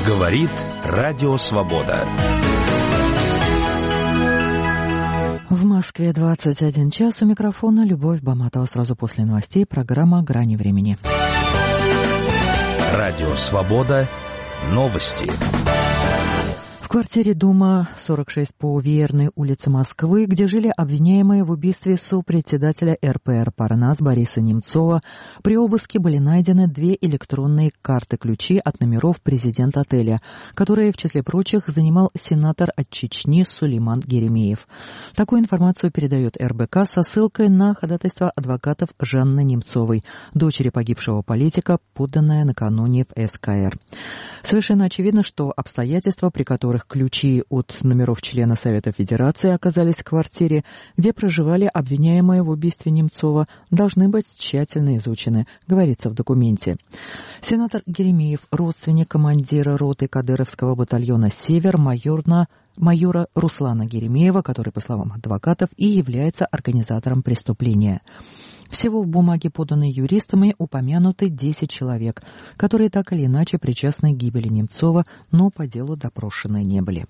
Говорит Радио Свобода. В Москве 21 час. У микрофона Любовь Баматова. Сразу после новостей программа «Грани времени». Радио Свобода. Новости. В квартире дома 46 по Веерной улице Москвы, где жили обвиняемые в убийстве сопредседателя РПР «Парнас» Бориса Немцова, при обыске были найдены 2 электронные карты-ключи от номеров президента отеля, которые, в числе прочих, занимал сенатор от Чечни Сулейман Геремеев. Такую информацию передает РБК со ссылкой на ходатайство адвокатов Жанны Немцовой, дочери погибшего политика, поданное накануне в СКР. Совершенно очевидно, что обстоятельства, при которых ключи от номеров члена Совета Федерации оказались в квартире, где проживали обвиняемые в убийстве Немцова, должны быть тщательно изучены, говорится в документе. Сенатор Геремеев, родственник командира роты кадыровского батальона «Север», майора Руслана Геремеева, который, по словам адвокатов, и является организатором преступления. Всего в бумаге, поданной юристами, упомянуты 10 человек, которые так или иначе причастны к гибели Немцова, но по делу допрошены не были.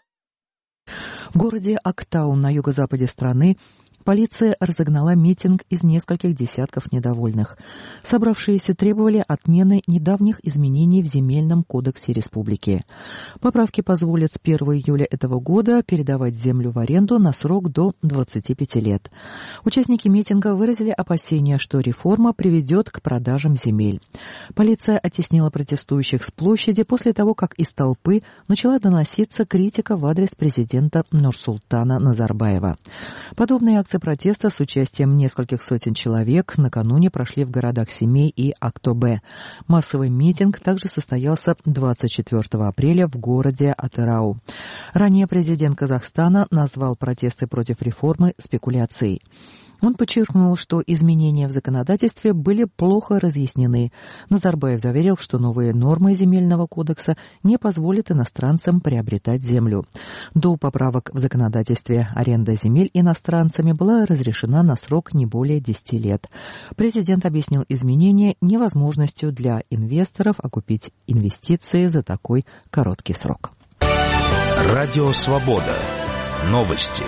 В городе Актаун на юго-западе страны полиция разогнала митинг из нескольких десятков недовольных. Собравшиеся требовали отмены недавних изменений в Земельном кодексе республики. Поправки позволят с 1 июля этого года передавать землю в аренду на срок до 25 лет. Участники митинга выразили опасения, что реформа приведет к продажам земель. Полиция оттеснила протестующих с площади после того, как из толпы начала доноситься критика в адрес президента Нурсултана Назарбаева. Подобные акции протеста с участием нескольких сотен человек накануне прошли в городах Семей и Актобе. Массовый митинг также состоялся 24 апреля в городе Атырау. Ранее президент Казахстана назвал протесты против реформы спекуляцией. Он подчеркнул, что изменения в законодательстве были плохо разъяснены. Назарбаев заверил, что новые нормы Земельного кодекса не позволят иностранцам приобретать землю. До поправок в законодательстве аренда земель иностранцами была разрешена на срок не более 10 лет. Президент объяснил изменения невозможностью для инвесторов окупить инвестиции за такой короткий срок. Радио Свобода. Новости.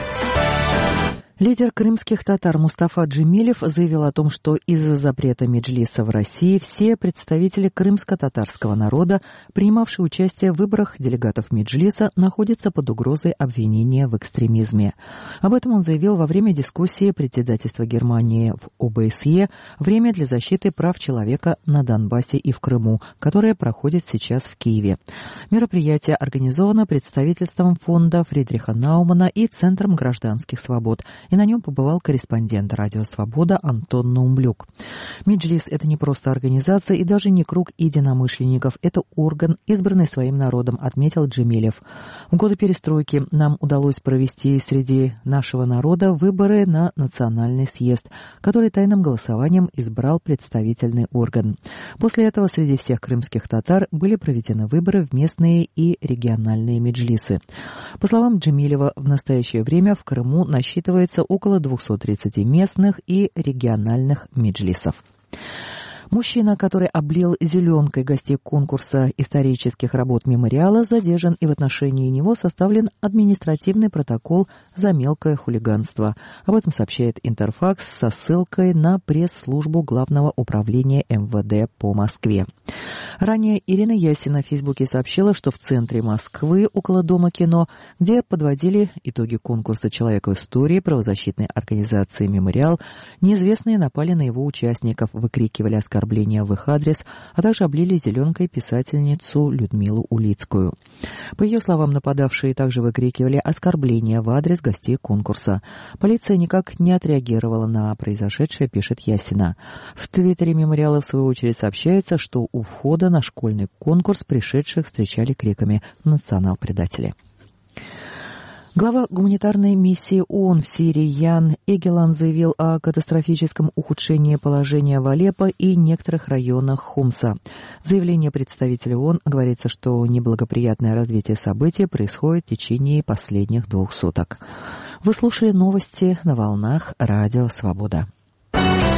Лидер крымских татар Мустафа Джемилев заявил о том, что из-за запрета Меджлиса в России все представители крымско-татарского народа, принимавшие участие в выборах делегатов Меджлиса, находятся под угрозой обвинения в экстремизме. Об этом он заявил во время дискуссии председательства Германии в ОБСЕ «Время для защиты прав человека на Донбассе и в Крыму», которое проходит сейчас в Киеве. Мероприятие организовано представительством фонда Фридриха Наумана и Центром гражданских свобод, и на нем побывал корреспондент «Радио Свобода» Антон Наумлюк. Меджлис – это не просто организация и даже не круг единомышленников, это орган, избранный своим народом, отметил Джемилев. В годы перестройки нам удалось провести среди нашего народа выборы на национальный съезд, который тайным голосованием избрал представительный орган. После этого среди всех крымских татар были проведены выборы в местные и региональные меджлисы. По словам Джемилева, в настоящее время в Крыму насчитывается около 230 местных и региональных меджлисов. Мужчина, который облил зеленкой гостей конкурса исторических работ мемориала, задержан, и в отношении него составлен административный протокол за мелкое хулиганство. Об этом сообщает Интерфакс со ссылкой на пресс-службу Главного управления МВД по Москве. Ранее Ирина Ясина в Фейсбуке сообщила, что в центре Москвы, около Дома кино, где подводили итоги конкурса «Человек в истории» правозащитной организации «Мемориал», неизвестные напали на его участников, выкрикивали оскорбления в их адрес, а также облили зеленкой писательницу Людмилу Улицкую. По ее словам, нападавшие также выкрикивали оскорбления в адрес гостей конкурса. Полиция никак не отреагировала на произошедшее, пишет Ясина. В твиттере «Мемориала» в свою очередь сообщается, что у входа на школьный конкурс пришедших встречали криками «Национал-предатели». Глава гуманитарной миссии ООН в Сирии Ян Эгелан заявил о катастрофическом ухудшении положения в Алеппо и некоторых районах Хомса. В заявлении представителя ООН говорится, что неблагоприятное развитие событий происходит в течение последних 2 суток. Вы слушали новости на волнах Радио Свобода.